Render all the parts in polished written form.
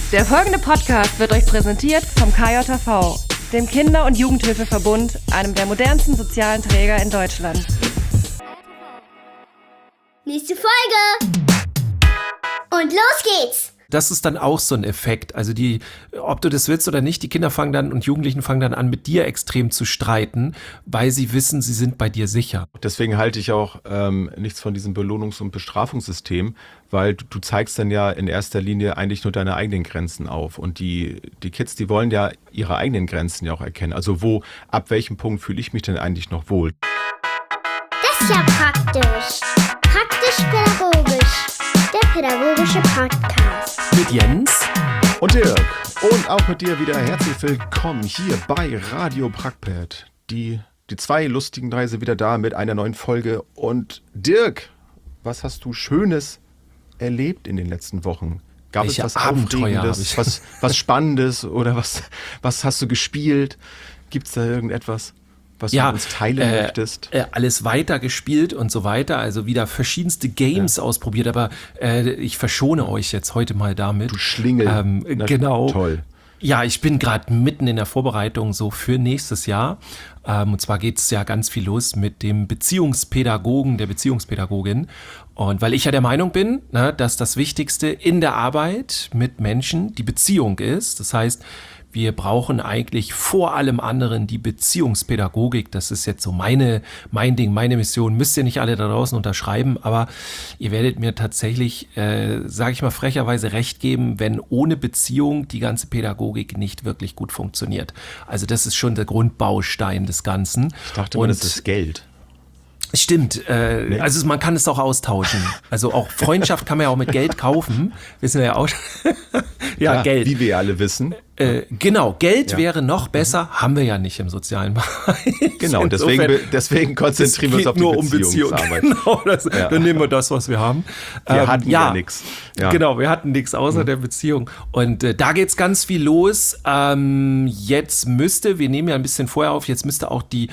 Der folgende Podcast wird euch präsentiert vom KJV, dem Kinder- und Jugendhilfeverbund, einem der modernsten sozialen Träger in Deutschland. Nächste Folge! Und los geht's! Das ist dann auch so ein Effekt. Also ob du das willst oder nicht, die Kinder fangen dann und Jugendlichen fangen dann an, mit dir extrem zu streiten, weil sie wissen, sie sind bei dir sicher. Deswegen halte ich auch nichts von diesem Belohnungs- und Bestrafungssystem, weil du zeigst dann ja in erster Linie eigentlich nur deine eigenen Grenzen auf. Und die Kids, die wollen ja ihre eigenen Grenzen ja auch erkennen. Also ab welchem Punkt fühle ich mich denn eigentlich noch wohl? Das ist ja praktisch. Praktisch-pädagogisch. Der pädagogische Podcast. Mit Jens Und Dirk. Und auch mit dir wieder herzlich willkommen hier bei Radio Prackpad. Die zwei lustigen drei sind wieder da mit einer neuen Folge. Und Dirk, was hast du Schönes erlebt in den letzten Wochen? Gab Welche es was Abenteuer Aufregendes, was Spannendes oder was hast du gespielt? Gibt es da irgendetwas, was du mit uns teilen möchtest? Alles weiter gespielt und so weiter, also wieder verschiedenste Games ausprobiert, aber ich verschone euch jetzt heute mal damit. Du Schlingel. Genau. Toll. Ja, ich bin gerade mitten in der Vorbereitung so für nächstes Jahr. Und zwar geht es ja ganz viel los mit dem Beziehungspädagogen, der Beziehungspädagogin. Und weil ich ja der Meinung bin, dass das Wichtigste in der Arbeit mit Menschen die Beziehung ist. Das heißt, wir brauchen eigentlich vor allem anderen die Beziehungspädagogik. Das ist jetzt so mein Ding, meine Mission. Müsst ihr nicht alle da draußen unterschreiben, aber ihr werdet mir tatsächlich, sage ich mal frecherweise, recht geben, wenn ohne Beziehung die ganze Pädagogik nicht wirklich gut funktioniert. Also das ist schon der Grundbaustein des Ganzen. Ich dachte mal, das ist Geld. Stimmt, also man kann es auch austauschen. Also auch Freundschaft kann man ja auch mit Geld kaufen, wissen wir ja auch. Ja, Geld. Wie wir ja alle wissen. Genau, Geld wäre noch besser, haben wir ja nicht im sozialen Bereich. Genau, deswegen konzentrieren wir uns auf die Beziehungsarbeit. Genau, dann nehmen wir das, was wir haben. Wir hatten ja nichts. Ja. Genau, wir hatten nichts außer der Beziehung. Und da geht's ganz viel los. Wir nehmen ja ein bisschen vorher auf, jetzt müsste auch die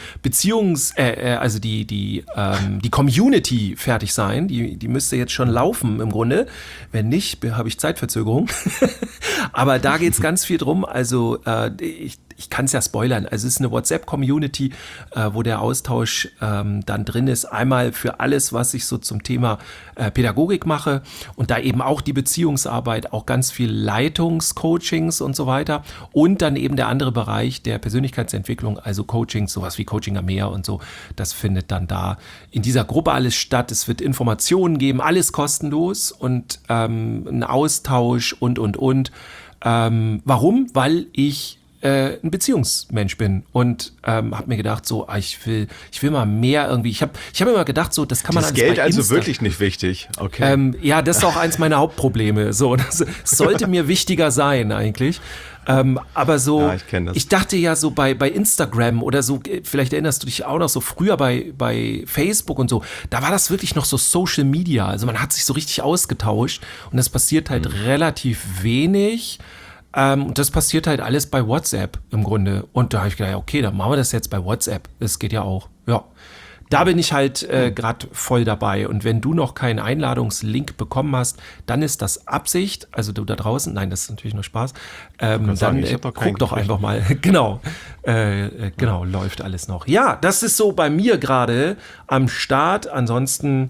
die Community fertig sein. Die müsste jetzt schon laufen im Grunde. Wenn nicht, habe ich Zeitverzögerung. Aber da geht's ganz viel drum. Also ich kann es ja spoilern. Also es ist eine WhatsApp-Community, wo der Austausch dann drin ist. Einmal für alles, was ich so zum Thema Pädagogik mache und da eben auch die Beziehungsarbeit, auch ganz viel Leitungscoachings und so weiter. Und dann eben der andere Bereich der Persönlichkeitsentwicklung, also Coachings, sowas wie Coaching am Meer und so. Das findet dann da in dieser Gruppe alles statt. Es wird Informationen geben, alles kostenlos und ein Austausch und. Warum? Weil ich ein Beziehungsmensch bin und habe mir gedacht, so, ich will mal mehr irgendwie. Ich hab immer gedacht, so, das kann man alles bei Insta. Geld also wirklich nicht wichtig. Okay. Ja, das ist auch eins meiner Hauptprobleme. So, das sollte mir wichtiger sein eigentlich. Aber so, ja, ich kenn das. Ich dachte ja so bei Instagram oder so, vielleicht erinnerst du dich auch noch so früher bei Facebook und so, da war das wirklich noch so Social Media. Also man hat sich so richtig ausgetauscht und das passiert halt relativ wenig. Und das passiert halt alles bei WhatsApp im Grunde. Und da habe ich gedacht, okay, dann machen wir das jetzt bei WhatsApp. Das geht ja auch. Ja. Da bin ich halt gerade voll dabei. Und wenn du noch keinen Einladungslink bekommen hast, dann ist das Absicht. Also du da draußen, nein, das ist natürlich nur Spaß. Dann guck doch einfach mal. Genau, läuft alles noch. Ja, das ist so bei mir gerade am Start. Ansonsten,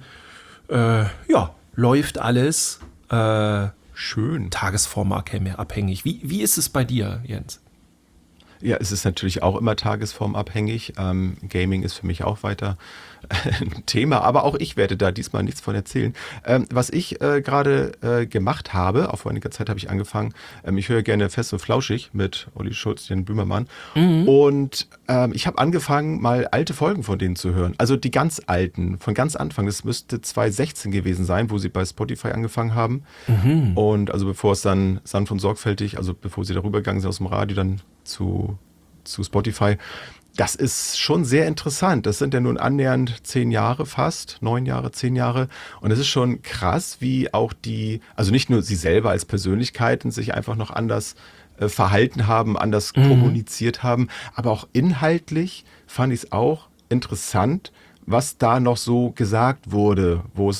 läuft alles. Schön. Tagesformabhängig. Wie ist es bei dir, Jens? Ja, es ist natürlich auch immer tagesformabhängig. Gaming ist für mich auch weiter ein Thema, aber auch ich werde da diesmal nichts von erzählen. Was ich gerade gemacht habe, auch vor einiger Zeit habe ich angefangen, ich höre gerne Fest und Flauschig mit Olli Schulz, den Böhmermann. Und ich habe angefangen, mal alte Folgen von denen zu hören. Also die ganz alten, von ganz Anfang. Das müsste 2016 gewesen sein, wo sie bei Spotify angefangen haben. Und also bevor es dann sanft und sorgfältig, also bevor sie darüber gegangen sind aus dem Radio, dann zu Spotify. Das ist schon sehr interessant. Das sind ja nun annähernd 10 Jahre fast, 9 Jahre, 10 Jahre. Und es ist schon krass, wie auch also nicht nur sie selber als Persönlichkeiten sich einfach noch anders verhalten haben, anders kommuniziert haben, aber auch inhaltlich fand ich es auch interessant, was da noch so gesagt wurde, wo es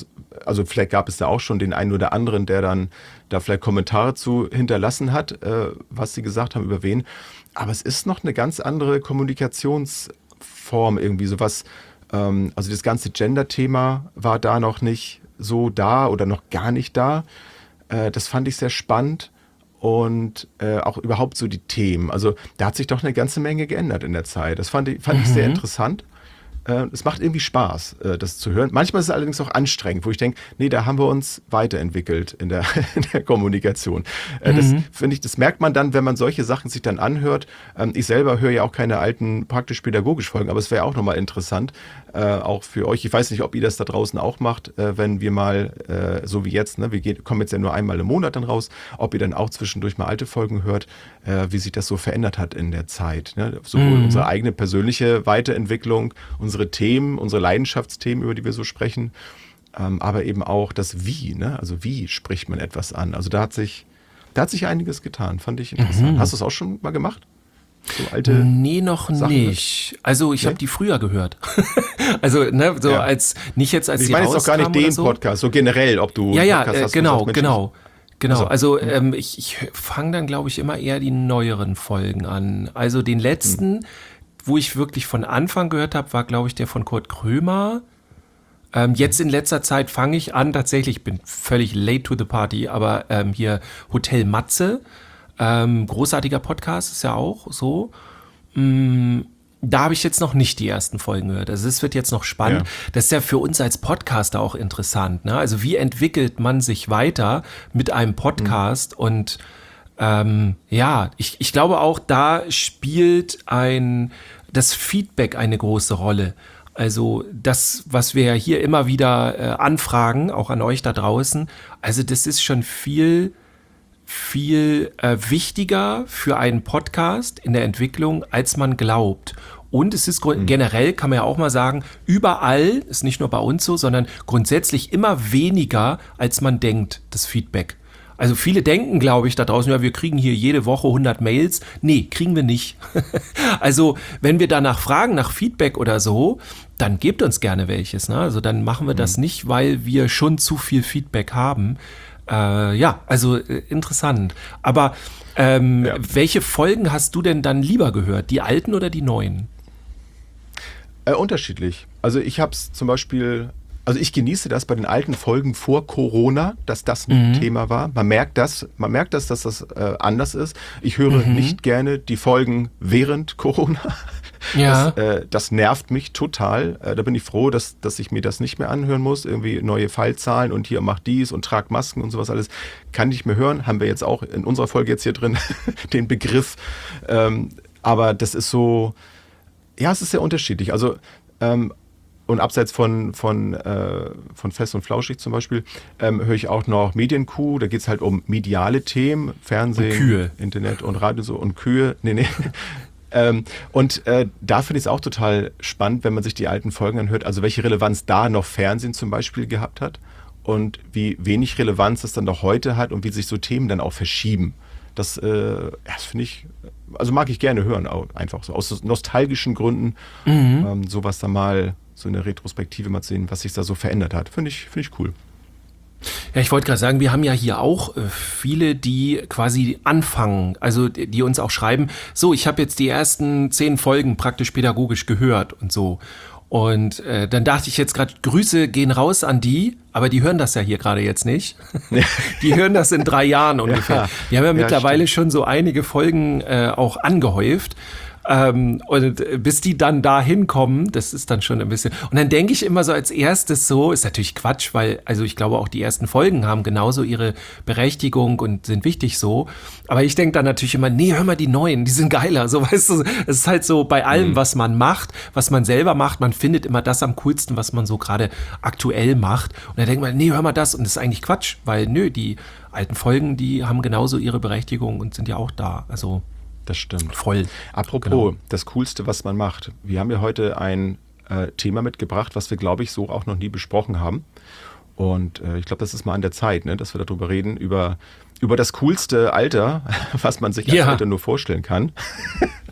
also vielleicht gab es da auch schon den einen oder anderen, der dann da vielleicht Kommentare zu hinterlassen hat, was sie gesagt haben, über wen. Aber es ist noch eine ganz andere Kommunikationsform irgendwie, sowas, also das ganze Gender-Thema war da noch nicht so da oder noch gar nicht da. Das fand ich sehr spannend und auch überhaupt so die Themen. Also da hat sich doch eine ganze Menge geändert in der Zeit. Das fand ich sehr interessant. Es macht irgendwie Spaß, das zu hören. Manchmal ist es allerdings auch anstrengend, wo ich denke, nee, da haben wir uns weiterentwickelt in der Kommunikation. Das finde ich, das merkt man dann, wenn man solche Sachen sich dann anhört. Ich selber höre ja auch keine alten praktisch-pädagogisch Folgen, aber es wäre auch nochmal interessant, auch für euch. Ich weiß nicht, ob ihr das da draußen auch macht, wenn wir mal, so wie jetzt, ne, wir kommen jetzt ja nur einmal im Monat dann raus, ob ihr dann auch zwischendurch mal alte Folgen hört, wie sich das so verändert hat in der Zeit. Ne? Sowohl unsere eigene persönliche Weiterentwicklung, unsere Themen, unsere Leidenschaftsthemen, über die wir so sprechen, aber eben auch das Wie, ne? Also wie spricht man etwas an? Also da hat sich einiges getan, fand ich interessant. Hast du es auch schon mal gemacht? So alte Nee, noch Sachen nicht. Also ich habe die früher gehört. Also so Ja. als nicht jetzt als Ich die meine jetzt auch gar nicht rauskamen den oder so. Podcast, so generell, ob du Ja, Podcast hast, genau, und sagst, Mensch, genau. Also, Also ich fange dann, glaube ich, immer eher die neueren Folgen an. Also den letzten, wo ich wirklich von Anfang gehört habe, war, glaube ich, der von Kurt Krömer. Jetzt in letzter Zeit fange ich an, tatsächlich, ich bin völlig late to the party, aber hier Hotel Matze, großartiger Podcast, ist ja auch so. Da habe ich jetzt noch nicht die ersten Folgen gehört. Also es wird jetzt noch spannend. Ja. Das ist ja für uns als Podcaster auch interessant. Ne? Also wie entwickelt man sich weiter mit einem Podcast? Und ich glaube auch, da spielt das Feedback eine große Rolle. Also das, was wir ja hier immer wieder anfragen, auch an euch da draußen, also das ist schon viel wichtiger für einen Podcast in der Entwicklung, als man glaubt. Und es ist generell, kann man ja auch mal sagen, überall, ist nicht nur bei uns so, sondern grundsätzlich immer weniger, als man denkt, das Feedback. Also viele denken, glaube ich, da draußen, ja, wir kriegen hier jede Woche 100 Mails. Nee, kriegen wir nicht. Also wenn wir danach fragen, nach Feedback oder so, dann gebt uns gerne welches. Ne? Also dann machen wir das nicht, weil wir schon zu viel Feedback haben. Interessant. Aber welche Folgen hast du denn dann lieber gehört? Die alten oder die neuen? Unterschiedlich. Also ich habe es zum Beispiel, also ich genieße das bei den alten Folgen vor Corona, dass das ein Thema war. Man merkt das, dass das anders ist. Ich höre nicht gerne die Folgen während Corona. Ja. Das nervt mich total. Da bin ich froh, dass ich mir das nicht mehr anhören muss. Irgendwie neue Fallzahlen und hier macht dies und tragt Masken und sowas alles. Kann ich mehr hören. Haben wir jetzt auch in unserer Folge jetzt hier drin den Begriff. Aber das ist so, ja, es ist sehr unterschiedlich. Also, und abseits von Fest und Flauschig zum Beispiel, höre ich auch noch Medienkuh. Da geht es halt um mediale Themen, Fernsehen, Und Kühe. Internet und Radio so und Kühe. Nee. Da finde ich es auch total spannend, wenn man sich die alten Folgen anhört, also welche Relevanz da noch Fernsehen zum Beispiel gehabt hat und wie wenig Relevanz es dann noch heute hat und wie sich so Themen dann auch verschieben. Das finde ich, also mag ich gerne hören, auch einfach so aus nostalgischen Gründen, sowas da mal, so eine Retrospektive mal zu sehen, was sich da so verändert hat. Finde ich cool. Ja, ich wollte gerade sagen, wir haben ja hier auch viele, die quasi anfangen, also die uns auch schreiben, so, ich habe jetzt die ersten 10 Folgen praktisch pädagogisch gehört und so. Und dann dachte ich jetzt gerade, Grüße gehen raus an die, aber die hören das ja hier gerade jetzt nicht. Die hören das in 3 Jahren ungefähr. Ja, wir haben ja mittlerweile stimmt. schon so einige Folgen auch angehäuft. Und bis die dann da hinkommen, das ist dann schon ein bisschen. Und dann denke ich immer so als erstes so, ist natürlich Quatsch, weil, also ich glaube auch die ersten Folgen haben genauso ihre Berechtigung und sind wichtig so. Aber ich denke dann natürlich immer, nee, hör mal die neuen, die sind geiler. So, weißt du, es ist halt so bei allem, was man macht, was man selber macht, man findet immer das am coolsten, was man so gerade aktuell macht. Und dann denkt man, nee, hör mal das. Und das ist eigentlich Quatsch, weil die alten Folgen, die haben genauso ihre Berechtigung und sind ja auch da. Also Das stimmt. voll. Apropos, Genau. das Coolste, was man macht. Wir haben ja heute ein Thema mitgebracht, was wir, glaube ich, so auch noch nie besprochen haben. Und ich glaube, das ist mal an der Zeit, ne, dass wir darüber reden, über das coolste Alter, was man sich als Ja. Alter nur vorstellen kann.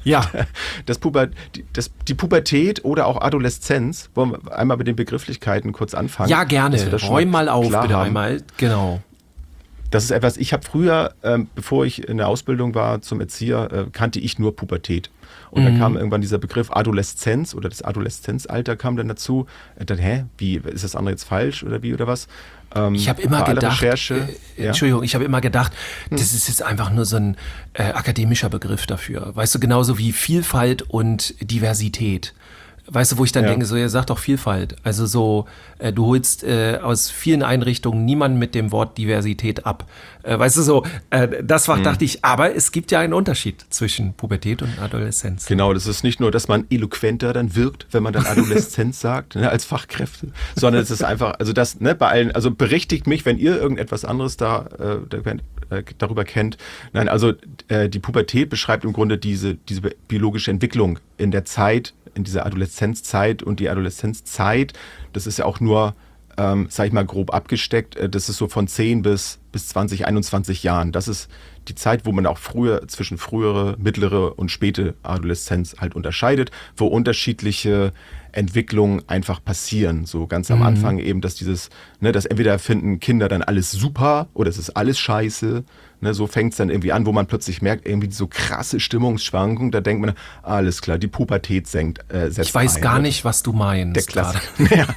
Ja. Die Pubertät oder auch Adoleszenz, wollen wir einmal mit den Begrifflichkeiten kurz anfangen? Ja, gerne. Räum mal auf, bitte haben. einmal. Genau. Das ist etwas, ich habe früher, bevor ich in der Ausbildung war zum Erzieher, kannte ich nur Pubertät. Und dann kam irgendwann dieser Begriff Adoleszenz oder das Adoleszenzalter kam dann dazu. Dann, wie, ist das andere jetzt falsch oder wie oder was? Ich habe immer gedacht, Entschuldigung, ich habe immer gedacht, das ist jetzt einfach nur so ein akademischer Begriff dafür. Weißt du, genauso wie Vielfalt und Diversität. Weißt du, wo ich dann denke, so, ihr sagt doch Vielfalt. Also so, du holst aus vielen Einrichtungen niemanden mit dem Wort Diversität ab. Weißt du, so, dachte ich, aber es gibt ja einen Unterschied zwischen Pubertät und Adoleszenz. Genau, das ist nicht nur, dass man eloquenter dann wirkt, wenn man dann Adoleszenz sagt, ne, als Fachkräfte, sondern es ist einfach, also das, ne, bei allen, also berichtigt mich, wenn ihr irgendetwas anderes darüber kennt. Nein, also die Pubertät beschreibt im Grunde diese biologische Entwicklung in der Zeit, in dieser Adoleszenzzeit, und die Adoleszenzzeit, das ist ja auch nur, sag ich mal, grob abgesteckt, das ist so von 10 bis 20, 21 Jahren. Das ist die Zeit, wo man auch zwischen frühere, mittlere und späte Adoleszenz halt unterscheidet, wo unterschiedliche Entwicklungen einfach passieren. So ganz am Anfang eben, dass dass entweder finden Kinder dann alles super oder es ist alles scheiße. Ne, so fängt es dann irgendwie an, wo man plötzlich merkt, irgendwie so krasse Stimmungsschwankungen. Da denkt man, alles klar, die Pubertät setzt Ich weiß ein, gar ne? nicht, was du meinst. Der Klassiker.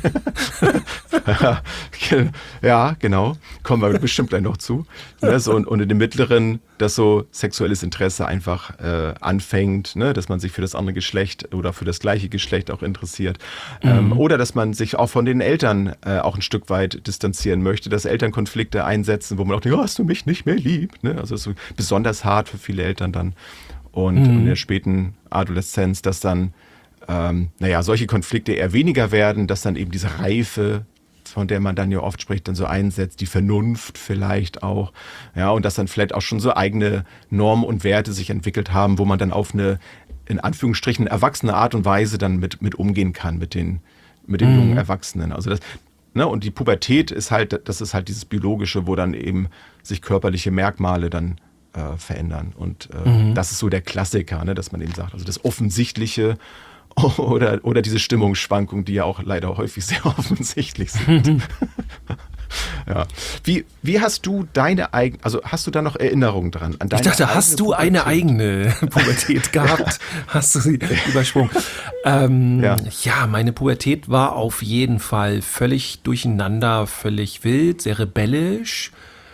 Ja, genau. Kommen wir bestimmt gleich noch zu. Ne, so, und in dem Mittleren, dass so sexuelles Interesse einfach anfängt, ne, dass man sich für das andere Geschlecht oder für das gleiche Geschlecht auch interessiert. Oder dass man sich auch von den Eltern auch ein Stück weit distanzieren möchte, dass Elternkonflikte einsetzen, wo man auch denkt, hast du mich nicht mehr lieb? Ne? Also so besonders hart für viele Eltern dann. Und in der späten Adoleszenz, dass dann solche Konflikte eher weniger werden, dass dann eben diese Reife, von der man dann ja oft spricht, dann so einsetzt, die Vernunft vielleicht auch, ja, und dass dann vielleicht auch schon so eigene Normen und Werte sich entwickelt haben, wo man dann auf eine, in Anführungsstrichen, erwachsene Art und Weise dann mit umgehen kann, mit den jungen Erwachsenen. Also das, ne, und die Pubertät ist halt, das ist halt dieses Biologische, wo dann eben sich körperliche Merkmale dann verändern. Und das ist so der Klassiker, ne, dass man eben sagt, also das Offensichtliche oder diese Stimmungsschwankungen, die ja auch leider häufig sehr offensichtlich sind. Ja. Wie hast du deine eigene, also hast du da noch Erinnerungen dran? An deine Ich dachte, hast du Pubertät? eine eigene Pubertät gehabt? Hast du sie übersprungen? Ja, meine Pubertät war auf jeden Fall völlig durcheinander, völlig wild, sehr rebellisch,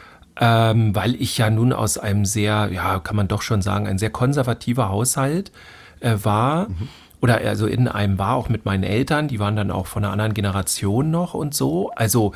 weil ich ja nun aus einem sehr, ja, kann man doch schon sagen, ein sehr konservativer Haushalt war. Oder also in einem war, auch mit meinen Eltern, die waren dann auch von einer anderen Generation noch und so. Also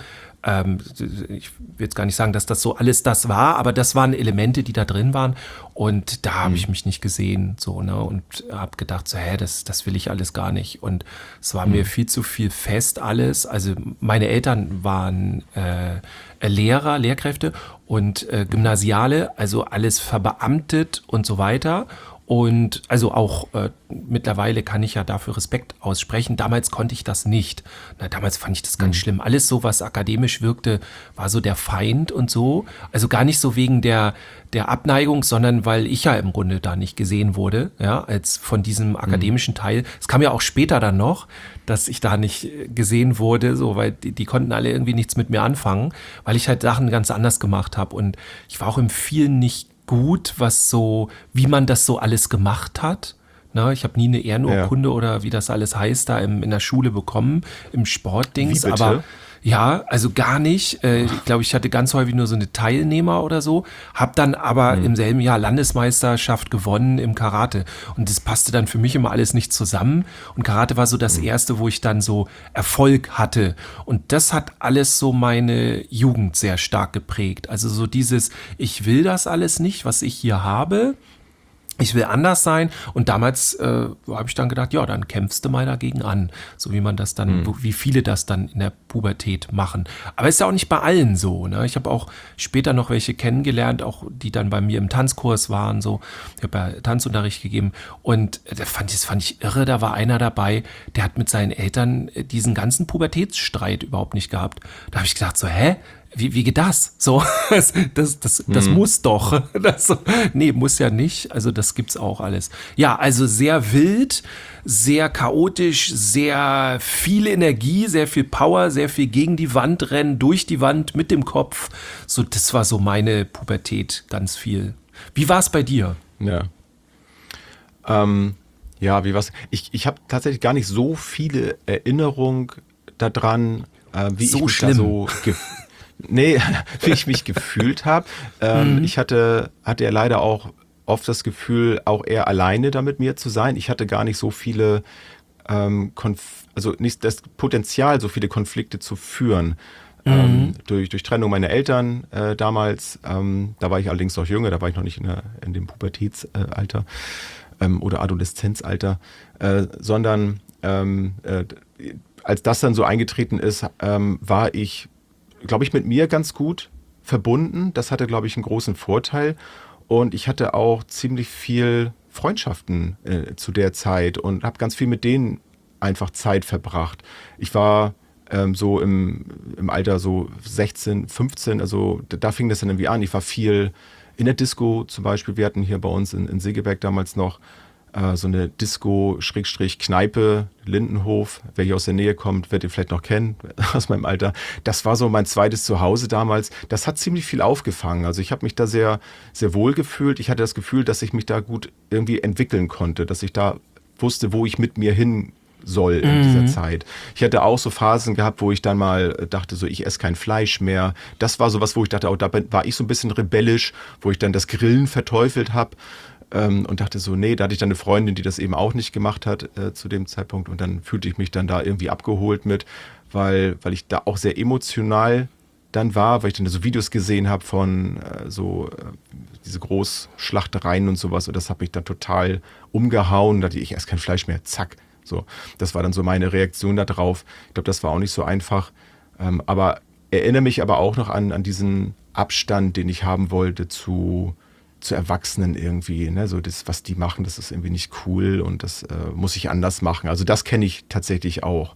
ich will jetzt gar nicht sagen, dass das so alles das war, aber das waren Elemente, die da drin waren. Und da habe ich mich nicht gesehen, so, ne, und habe gedacht, so, das will ich alles gar nicht. Und es war mir viel zu viel fest alles. Also meine Eltern waren Lehrer, Lehrkräfte und Gymnasiale, also alles verbeamtet und so weiter. Und also auch mittlerweile kann ich ja dafür Respekt aussprechen. Damals konnte ich das nicht. Damals fand ich das ganz schlimm. Alles so, was akademisch wirkte, war so der Feind und so. Also gar nicht so wegen der Abneigung, sondern weil ich ja im Grunde da nicht gesehen wurde, ja, als von diesem akademischen Teil. Es kam ja auch später dann noch, dass ich da nicht gesehen wurde, so, weil die konnten alle irgendwie nichts mit mir anfangen, weil ich halt Sachen ganz anders gemacht habe. Und ich war auch im vielen nicht gut, wie man das so alles gemacht hat. Na, ich habe nie eine Ehrenurkunde oder wie das alles heißt, da in der Schule bekommen, im Sportdings. Wie bitte? Aber ja, also gar nicht. Ich glaube, ich hatte ganz häufig nur so eine Teilnehmer oder so. Hab dann aber im selben Jahr Landesmeisterschaft gewonnen im Karate. Und das passte dann für mich immer alles nicht zusammen. Und Karate war so das erste, wo ich dann so Erfolg hatte. Und das hat alles so meine Jugend sehr stark geprägt. Also so dieses, ich will das alles nicht, was ich hier habe. Ich will anders sein, und damals habe ich dann gedacht, ja, dann kämpfst du mal dagegen an, so wie man das dann, wie viele das dann in der Pubertät machen. Aber ist ja auch nicht bei allen so, ne? Ich habe auch später noch welche kennengelernt, auch die dann bei mir im Tanzkurs waren, so. Ich habe ja Tanzunterricht gegeben, und das fand ich irre. Da war einer dabei, der hat mit seinen Eltern diesen ganzen Pubertätsstreit überhaupt nicht gehabt. Da habe ich gedacht so, wie geht das? So, das muss doch. Nee, muss ja nicht. Also das gibt's auch alles. Ja, also sehr wild, sehr chaotisch, sehr viel Energie, sehr viel Power, sehr viel gegen die Wand rennen, durch die Wand, mit dem Kopf. So, das war so meine Pubertät, ganz viel. Wie war es bei dir? Ja. Ja, wie war's? Ich habe tatsächlich gar nicht so viele Erinnerungen daran, wie So ich mich schlimm. da so wie ich mich gefühlt habe. Ich hatte ja leider auch oft das Gefühl, auch eher alleine da mit mir zu sein. Ich hatte gar nicht so viele, also nicht das Potenzial, so viele Konflikte zu führen. Durch Trennung meiner Eltern damals, da war ich allerdings noch jünger, da war ich noch nicht in dem Pubertätsalter oder Adoleszenzalter, sondern als das dann so eingetreten ist, war ich, glaube ich, mit mir ganz gut verbunden. Das hatte, glaube ich, einen großen Vorteil. Und ich hatte auch ziemlich viel Freundschaften zu der Zeit und habe ganz viel mit denen einfach Zeit verbracht. Ich war so im Alter so 16, 15, also da fing das dann irgendwie an. Ich war viel in der Disco zum Beispiel. Wir hatten hier bei uns in Segeberg damals noch so eine Disco-Kneipe, Lindenhof. Wer hier aus der Nähe kommt, wird den vielleicht noch kennen, aus meinem Alter. Das war so mein zweites Zuhause damals. Das hat ziemlich viel aufgefangen. Also ich habe mich da sehr, sehr wohl gefühlt. Ich hatte das Gefühl, dass ich mich da gut irgendwie entwickeln konnte, dass ich da wusste, wo ich mit mir hin soll in dieser Zeit. Ich hatte auch so Phasen gehabt, wo ich dann mal dachte, so ich esse kein Fleisch mehr. Das war sowas, wo ich dachte, auch da war ich so ein bisschen rebellisch, wo ich dann das Grillen verteufelt habe. Und dachte so, nee, da hatte ich dann eine Freundin, die das eben auch nicht gemacht hat zu dem Zeitpunkt. Und dann fühlte ich mich dann da irgendwie abgeholt mit, weil ich da auch sehr emotional dann war, weil ich dann so Videos gesehen habe von diese Großschlachtereien und sowas. Und das hat mich dann total umgehauen. Da dachte ich esse kein Fleisch mehr, zack. So, das war dann so meine Reaktion darauf. Ich glaube, das war auch nicht so einfach. Aber erinnere mich aber auch noch an diesen Abstand, den ich haben wollte zu Erwachsenen irgendwie, ne? So das, was die machen, das ist irgendwie nicht cool und das muss ich anders machen. Also das kenne ich tatsächlich auch.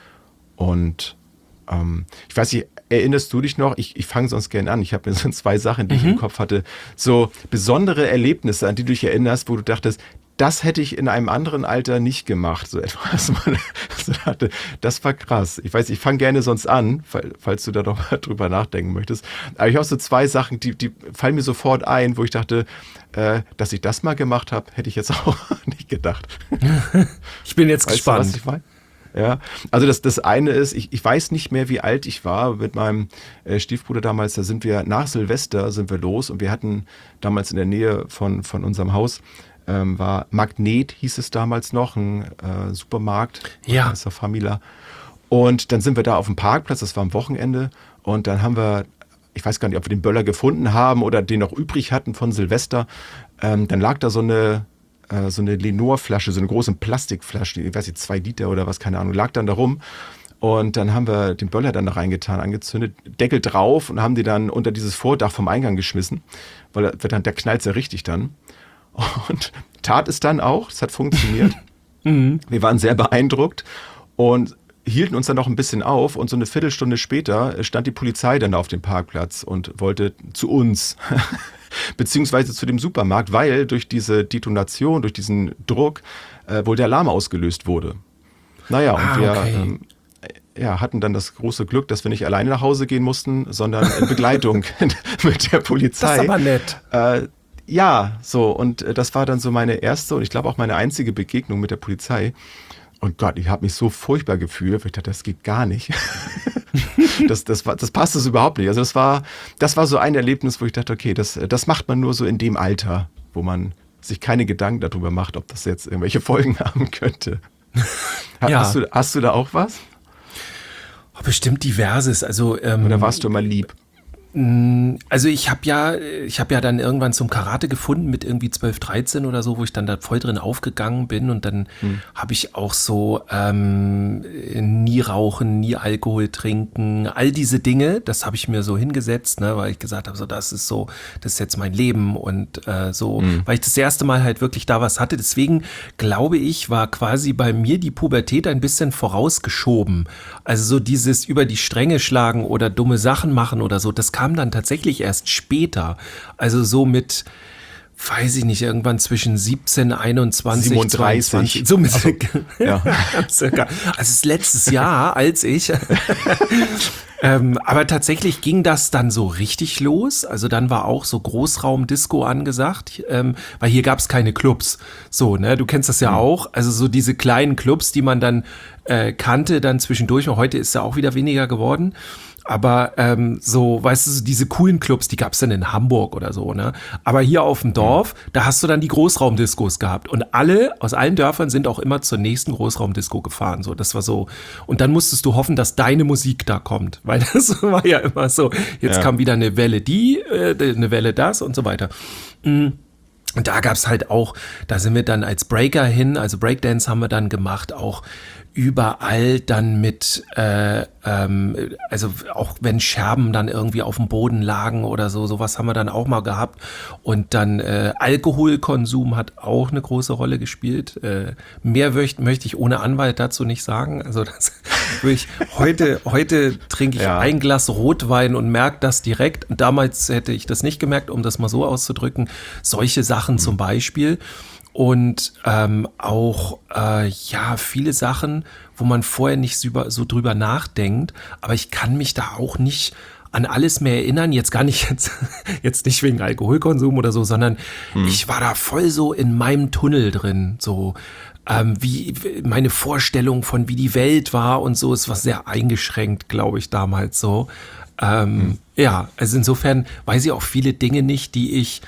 Und ich weiß nicht, erinnerst du dich noch? Ich fange sonst gerne an. Ich habe mir so 2 Sachen, die ich im Kopf hatte. So besondere Erlebnisse, an die du dich erinnerst, wo du dachtest, das hätte ich in einem anderen Alter nicht gemacht. So etwas, was man so dachte, das war krass. Ich weiß, ich fange gerne sonst an, falls du da noch mal drüber nachdenken möchtest. Aber ich habe so 2 Sachen, die fallen mir sofort ein, wo ich dachte, dass ich das mal gemacht habe, hätte ich jetzt auch nicht gedacht. Ich bin jetzt gespannt. Du, was ich meine? Ja, also das eine ist, ich weiß nicht mehr, wie alt ich war. Mit meinem Stiefbruder damals, da sind wir nach Silvester sind wir los und wir hatten damals in der Nähe von unserem Haus war Magnet, hieß es damals noch, ein Supermarkt, Ja. heißt der Famila. Und dann sind wir da auf dem Parkplatz, das war am Wochenende, und dann haben wir, ich weiß gar nicht, ob wir den Böller gefunden haben oder den noch übrig hatten von Silvester, dann lag da so eine Lenor-Flasche, so eine große Plastikflasche, ich weiß nicht, 2 Liter oder was, keine Ahnung, lag dann da rum. Und dann haben wir den Böller dann da reingetan, angezündet, Deckel drauf und haben die dann unter dieses Vordach vom Eingang geschmissen, weil der knallt ja richtig dann. Und tat es dann auch, es hat funktioniert. Wir waren sehr beeindruckt und hielten uns dann noch ein bisschen auf und so eine Viertelstunde später stand die Polizei dann auf dem Parkplatz und wollte zu uns, beziehungsweise zu dem Supermarkt, weil durch diese Detonation, durch diesen Druck wohl der Alarm ausgelöst wurde. Naja, und wir hatten dann das große Glück, dass wir nicht alleine nach Hause gehen mussten, sondern in Begleitung mit der Polizei. Das ist aber nett. Ja, so, und das war dann so meine erste und ich glaube auch meine einzige Begegnung mit der Polizei. Und Gott, ich habe mich so furchtbar gefühlt, weil ich dachte, das geht gar nicht. Das passt es überhaupt nicht. Also das war so ein Erlebnis, wo ich dachte, okay, das macht man nur so in dem Alter, wo man sich keine Gedanken darüber macht, ob das jetzt irgendwelche Folgen haben könnte. Ja. Hast du da auch was? Bestimmt diverses. Also, Oder warst du immer lieb? Also ich habe ja dann irgendwann zum Karate gefunden mit irgendwie 12, 13 oder so, wo ich dann da voll drin aufgegangen bin und dann habe ich auch so nie rauchen, nie Alkohol trinken, all diese Dinge, das habe ich mir so hingesetzt, ne, weil ich gesagt habe, so das ist jetzt mein Leben und weil ich das erste Mal halt wirklich da was hatte. Deswegen glaube ich, war quasi bei mir die Pubertät ein bisschen vorausgeschoben. Also so dieses über die Stränge schlagen oder dumme Sachen machen oder so, das kam dann tatsächlich erst später. Also so mit, weiß ich nicht, irgendwann zwischen 17, 21, 37. 22. So mit, Ja. circa. Also es ist letztes Jahr, als ich. Aber tatsächlich ging das dann so richtig los. Also dann war auch so Großraumdisco angesagt, weil hier gab es keine Clubs. So, ne, du kennst das ja auch. Also so diese kleinen Clubs, die man dann kannte, dann zwischendurch. Heute ist ja auch wieder weniger geworden. Aber so, weißt du, so diese coolen Clubs, die gab's dann in Hamburg oder so, ne? Aber hier auf dem Dorf, da hast du dann die Großraumdiscos gehabt. Und alle, aus allen Dörfern sind auch immer zur nächsten Großraumdisco gefahren. So, das war so. Und dann musstest du hoffen, dass deine Musik da kommt. Weil das war ja immer so, jetzt kam wieder eine Welle eine Welle das und so weiter. Und da gab's halt auch, da sind wir dann als Breaker hin, also Breakdance haben wir dann gemacht, auch überall dann mit, also auch wenn Scherben dann irgendwie auf dem Boden lagen oder so, sowas haben wir dann auch mal gehabt. Und dann Alkoholkonsum hat auch eine große Rolle gespielt. Mehr möchte ich ohne Anwalt dazu nicht sagen. Also das heute trinke ich ein Glas Rotwein und merke das direkt. Und damals hätte ich das nicht gemerkt, um das mal so auszudrücken. Solche Sachen zum Beispiel. Und auch viele Sachen, wo man vorher nicht so drüber nachdenkt, aber ich kann mich da auch nicht an alles mehr erinnern, jetzt gar nicht jetzt nicht wegen Alkoholkonsum oder so, sondern ich war da voll so in meinem Tunnel drin, so wie meine Vorstellung von wie die Welt war und so, es war sehr eingeschränkt, glaube ich, damals so. Ja, also insofern weiß ich auch viele Dinge nicht, die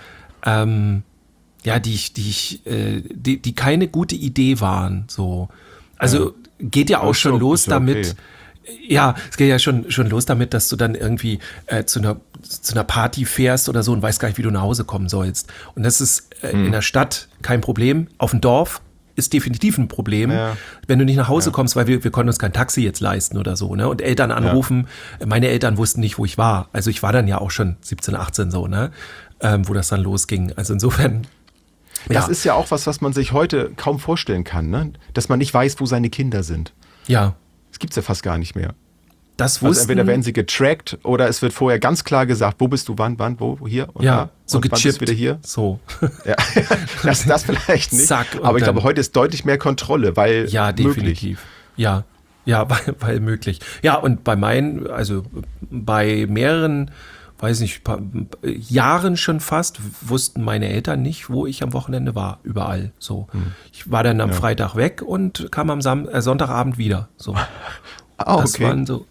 keine gute Idee waren, so. Also geht ja auch schon los damit. Ja, es geht ja schon los damit, dass du dann irgendwie zu einer Party fährst oder so und weißt gar nicht, wie du nach Hause kommen sollst. Und das ist in der Stadt kein Problem. Auf dem Dorf ist definitiv ein Problem, wenn du nicht nach Hause kommst, weil wir konnten uns kein Taxi jetzt leisten oder so, ne? Und Eltern anrufen. Meine Eltern wussten nicht, wo ich war. Also ich war dann ja auch schon 17, 18 so, ne? Wo das dann losging. Also insofern. Das ist ja auch was man sich heute kaum vorstellen kann, ne? Dass man nicht weiß, wo seine Kinder sind. Ja. Das gibt's ja fast gar nicht mehr. Das also entweder werden sie getrackt oder es wird vorher ganz klar gesagt, wo bist du, wann, wo, hier und da. So und gechippt. Wann bist du wieder hier? So. Ja, das vielleicht nicht. Zack, aber ich glaube, heute ist deutlich mehr Kontrolle, weil ja, definitiv. Möglich. Ja, weil möglich. Ja, und bei mehreren, weiß nicht, Jahren schon fast, wussten meine Eltern nicht, wo ich am Wochenende war, überall. So. Ich war dann am Freitag weg und kam am Sonntagabend wieder. So. Das waren so,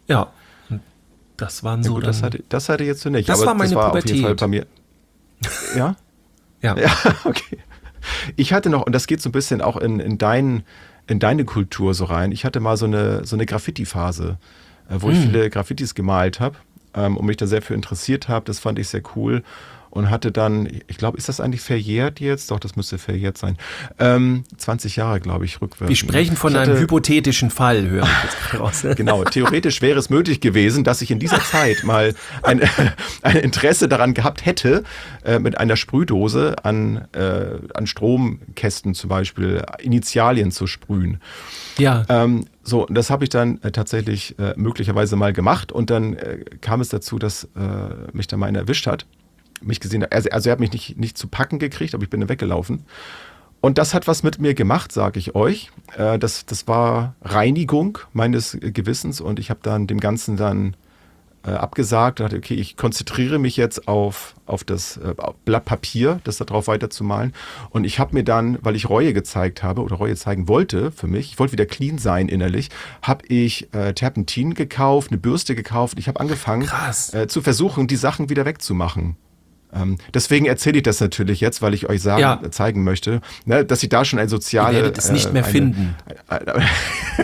das waren so. Gut, das hatte jetzt so nicht. Das aber war meine das war Pubertät. Auf jeden Fall bei mir. Ja? Ja, okay. Ich hatte noch, und das geht so ein bisschen auch in deine Kultur so rein, ich hatte mal so eine Graffiti-Phase, wo ich viele Graffitis gemalt habe und mich da sehr für interessiert habe. Das fand ich sehr cool. Und hatte dann, ich glaube, ist das eigentlich verjährt jetzt? Doch, das müsste verjährt sein. 20 Jahre, glaube ich, rückwärts. Wir sprechen von einem hypothetischen Fall, höre ich jetzt raus. Genau, theoretisch wäre es möglich gewesen, dass ich in dieser Zeit mal ein Interesse daran gehabt hätte, mit einer Sprühdose an Stromkästen zum Beispiel Initialien zu sprühen. Ja. So, das habe ich dann tatsächlich möglicherweise mal gemacht und dann kam es dazu, dass mich da mal einer erwischt hat. Mich gesehen hat. Also er hat mich nicht zu packen gekriegt, aber ich bin dann weggelaufen. Und das hat was mit mir gemacht, sage ich euch. Das war Reinigung meines Gewissens und ich habe dann dem Ganzen dann abgesagt. Dachte, okay, ich konzentriere mich jetzt auf das Blatt Papier, das da drauf weiterzumalen. Und ich habe mir dann, weil ich Reue gezeigt habe oder Reue zeigen wollte für mich, ich wollte wieder clean sein innerlich, habe ich Terpentin gekauft, eine Bürste gekauft. Ich habe angefangen zu versuchen, die Sachen wieder wegzumachen. Deswegen erzähle ich das natürlich jetzt, weil ich euch zeigen möchte, ne, dass ich da schon ein soziale... Ihr werdet es nicht mehr finden.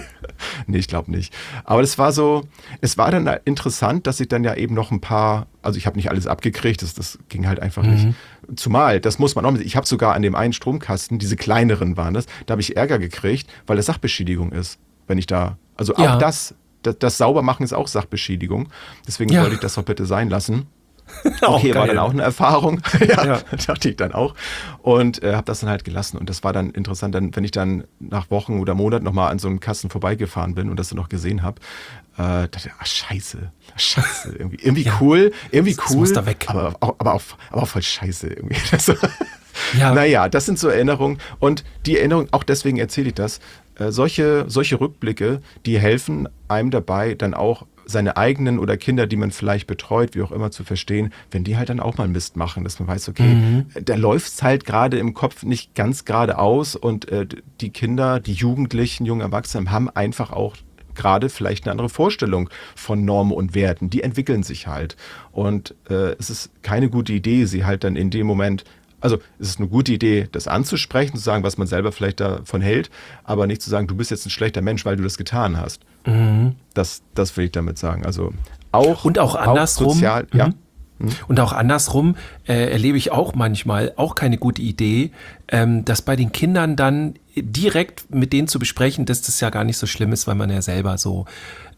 Nee, ich glaube nicht. Aber es war dann interessant, dass ich dann ja eben noch ein paar, also ich habe nicht alles abgekriegt, das ging halt einfach nicht. Zumal, das muss man auch, ich habe sogar an dem einen Stromkasten, diese kleineren waren das, da habe ich Ärger gekriegt, weil das Sachbeschädigung ist, wenn ich da, also auch das Saubermachen ist auch Sachbeschädigung, deswegen wollte ich das doch bitte sein lassen. Okay, war dann auch eine Erfahrung, ja, dachte ich dann auch und habe das dann halt gelassen und das war dann interessant, dann, wenn ich dann nach Wochen oder Monaten nochmal an so einem Kasten vorbeigefahren bin und das dann noch gesehen habe, dachte ich, scheiße, irgendwie cool, das muss da weg. Aber auch voll scheiße irgendwie. Naja, das sind so Erinnerungen und die Erinnerungen, auch deswegen erzähle ich das, solche Rückblicke, die helfen einem dabei, dann auch seine eigenen oder Kinder, die man vielleicht betreut, wie auch immer, zu verstehen, wenn die halt dann auch mal Mist machen, dass man weiß, okay, da läuft's halt gerade im Kopf nicht ganz geradeaus und die Kinder, die Jugendlichen, jungen Erwachsenen haben einfach auch gerade vielleicht eine andere Vorstellung von Normen und Werten. Die entwickeln sich halt. Und es ist keine gute Idee, sie halt dann in dem Moment, also es ist eine gute Idee, das anzusprechen, zu sagen, was man selber vielleicht davon hält, aber nicht zu sagen, du bist jetzt ein schlechter Mensch, weil du das getan hast. Das will ich damit sagen. Also auch andersrum. Auch sozial, Und auch andersrum erlebe ich auch manchmal, auch keine gute Idee, dass bei den Kindern dann direkt mit denen zu besprechen, dass das ja gar nicht so schlimm ist, weil man ja selber so...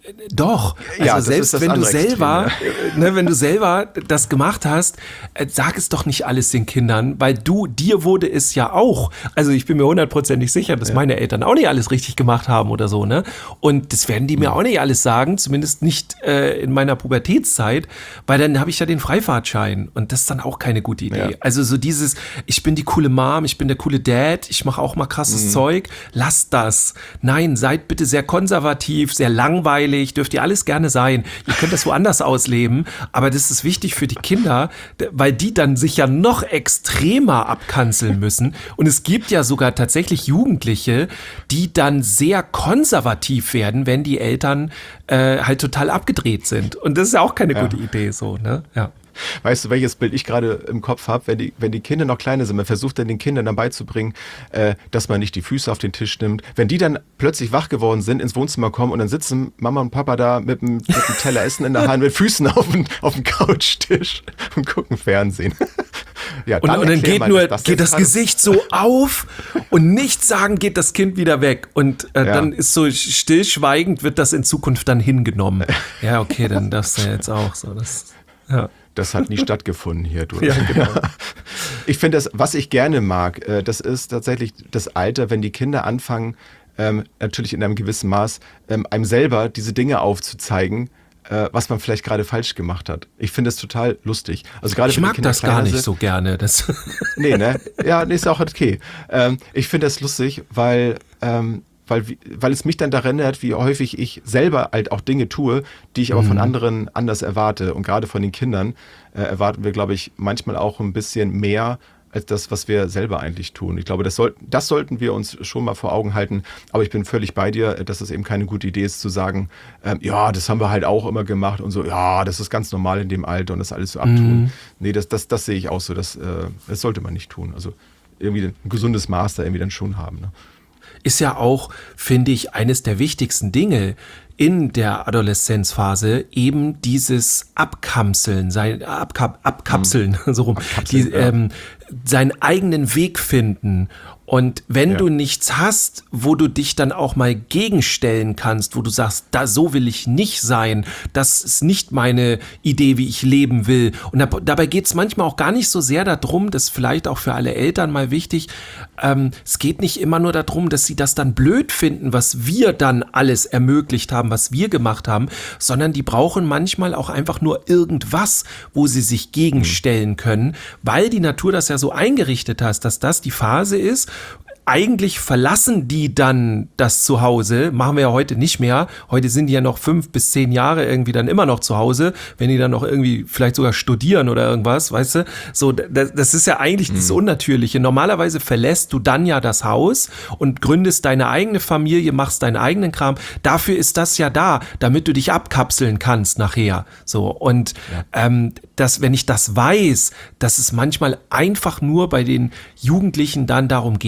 Doch, also selbst wenn du selber, wenn du selber das gemacht hast, sag es doch nicht alles den Kindern, weil dir wurde es ja auch, also ich bin mir 100% sicher, dass meine Eltern auch nicht alles richtig gemacht haben oder so, ne? Und das werden die mir auch nicht alles sagen, zumindest nicht in meiner Pubertätszeit, weil dann habe ich ja den Freifahrtschein und das ist dann auch keine gute Idee. Ja. Also so dieses, ich bin die coole Mom, ich bin der coole Dad, ich mache auch mal krasses Zeug, lasst das. Nein, seid bitte sehr konservativ, sehr langweilig, dürft ihr alles gerne sein. Ihr könnt das woanders ausleben, aber das ist wichtig für die Kinder, weil die dann sich ja noch extremer abkanzeln müssen. Und es gibt ja sogar tatsächlich Jugendliche, die dann sehr konservativ werden, wenn die Eltern halt total abgedreht sind. Und das ist ja auch keine gute Idee, so, ne? Ja. Weißt du, welches Bild ich gerade im Kopf habe? Wenn die Kinder noch kleiner sind, man versucht dann den Kindern dann beizubringen, dass man nicht die Füße auf den Tisch nimmt. Wenn die dann plötzlich wach geworden sind, ins Wohnzimmer kommen und dann sitzen Mama und Papa da mit einem Teller Essen in der Hand, mit Füßen auf dem Couchtisch und gucken Fernsehen. Ja, und dann geht das Gesicht so auf und nichts sagen, geht das Kind wieder weg. Und dann ist so stillschweigend, wird das in Zukunft dann hingenommen. Ja, okay, dann darfst du ja jetzt auch so. Das hat nie stattgefunden hier. Ja, genau. Ich finde, was ich gerne mag, das ist tatsächlich das Alter, wenn die Kinder anfangen, natürlich in einem gewissen Maß, einem selber diese Dinge aufzuzeigen, was man vielleicht gerade falsch gemacht hat. Ich finde das total lustig. Also gerade ich mag das gar nicht so gerne. Nee, ne? Ja, nee, ist auch okay. Ich finde das lustig, weil es mich dann daran erinnert, wie häufig ich selber halt auch Dinge tue, die ich aber von anderen anders erwarte. Und gerade von den Kindern erwarten wir, glaube ich, manchmal auch ein bisschen mehr als das, was wir selber eigentlich tun. Ich glaube, das sollten wir uns schon mal vor Augen halten. Aber ich bin völlig bei dir, dass es eben keine gute Idee ist, zu sagen, ja, das haben wir halt auch immer gemacht und so, ja, das ist ganz normal in dem Alter und das alles so abtun. Nee, das sehe ich auch so. Das sollte man nicht tun. Also irgendwie ein gesundes Maß da irgendwie dann schon haben, ne? Ist ja auch, finde ich, eines der wichtigsten Dinge in der Adoleszenzphase, eben dieses Abkapseln, so rum, seinen eigenen Weg finden. Und wenn du nichts hast, wo du dich dann auch mal gegenstellen kannst, wo du sagst, so will ich nicht sein, das ist nicht meine Idee, wie ich leben will. Und dabei geht es manchmal auch gar nicht so sehr darum, das ist vielleicht auch für alle Eltern mal wichtig, es geht nicht immer nur darum, dass sie das dann blöd finden, was wir dann alles ermöglicht haben, was wir gemacht haben, sondern die brauchen manchmal auch einfach nur irgendwas, wo sie sich gegenstellen können, weil die Natur das ja so eingerichtet hat, dass das die Phase ist. Eigentlich verlassen die dann das Zuhause, machen wir ja heute nicht mehr. Heute sind die ja noch 5 bis 10 Jahre irgendwie dann immer noch zu Hause, wenn die dann noch irgendwie vielleicht sogar studieren oder irgendwas, weißt du? So, das ist ja eigentlich das Unnatürliche. Normalerweise verlässt du dann ja das Haus und gründest deine eigene Familie, machst deinen eigenen Kram. Dafür ist das ja da, damit du dich abkapseln kannst nachher. So, und wenn ich das weiß, dass es manchmal einfach nur bei den Jugendlichen dann darum geht, ich möchte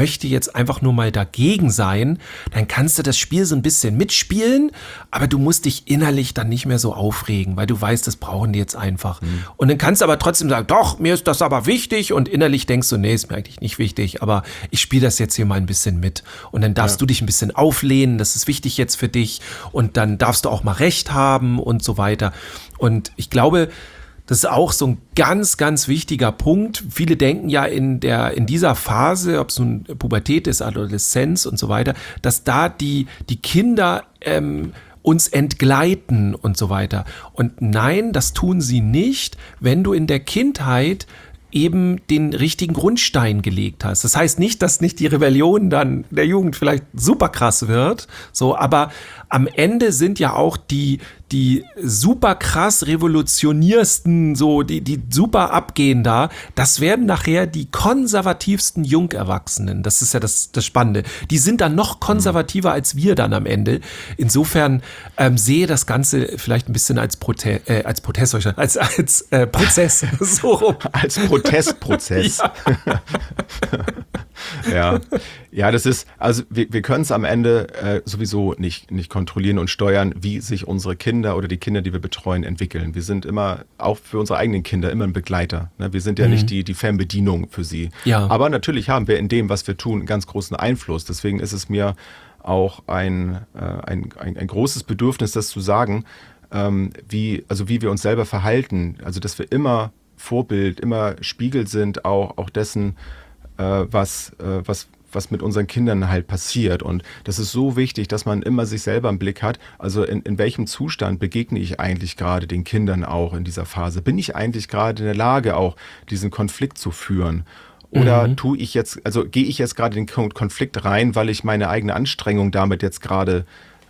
möchte jetzt einfach nur mal dagegen sein, dann kannst du das Spiel so ein bisschen mitspielen, aber du musst dich innerlich dann nicht mehr so aufregen, weil du weißt, das brauchen die jetzt einfach. Und dann kannst du aber trotzdem sagen, doch, mir ist das aber wichtig, und innerlich denkst du, nee, ist mir eigentlich nicht wichtig, aber ich spiele das jetzt hier mal ein bisschen mit. Und dann darfst du dich ein bisschen auflehnen, das ist wichtig jetzt für dich, und dann darfst du auch mal Recht haben und so weiter. Und ich glaube, das ist auch so ein ganz, ganz wichtiger Punkt. Viele denken ja in dieser Phase, ob es nun Pubertät ist, Adoleszenz und so weiter, dass da die Kinder uns entgleiten und so weiter. Und nein, das tun sie nicht, wenn du in der Kindheit eben den richtigen Grundstein gelegt hast. Das heißt nicht, dass nicht die Rebellion dann der Jugend vielleicht super krass wird, so, aber am Ende sind ja auch die super krass revolutioniersten, so die super abgehen da, das werden nachher die konservativsten Jungerwachsenen. Das ist ja das Spannende. Die sind dann noch konservativer als wir dann am Ende. Insofern sehe das Ganze vielleicht ein bisschen als Prozess. So rum. Als Protestprozess. Ja. Ja, das ist, also wir können es am Ende sowieso nicht kontrollieren und steuern, wie sich unsere Kinder oder die Kinder, die wir betreuen, entwickeln. Wir sind immer, auch für unsere eigenen Kinder, immer ein Begleiter. Ne? Wir sind ja nicht die Fernbedienung für sie. Ja. Aber natürlich haben wir in dem, was wir tun, einen ganz großen Einfluss. Deswegen ist es mir auch ein großes Bedürfnis, das zu sagen, wie wir uns selber verhalten. Also, dass wir immer Vorbild, immer Spiegel sind, auch dessen, was mit unseren Kindern halt passiert. Und das ist so wichtig, dass man immer sich selber im Blick hat. Also in welchem Zustand begegne ich eigentlich gerade den Kindern auch in dieser Phase? Bin ich eigentlich gerade in der Lage, auch diesen Konflikt zu führen? Oder gehe ich jetzt gerade in den Konflikt rein, weil ich meine eigene Anstrengung damit jetzt gerade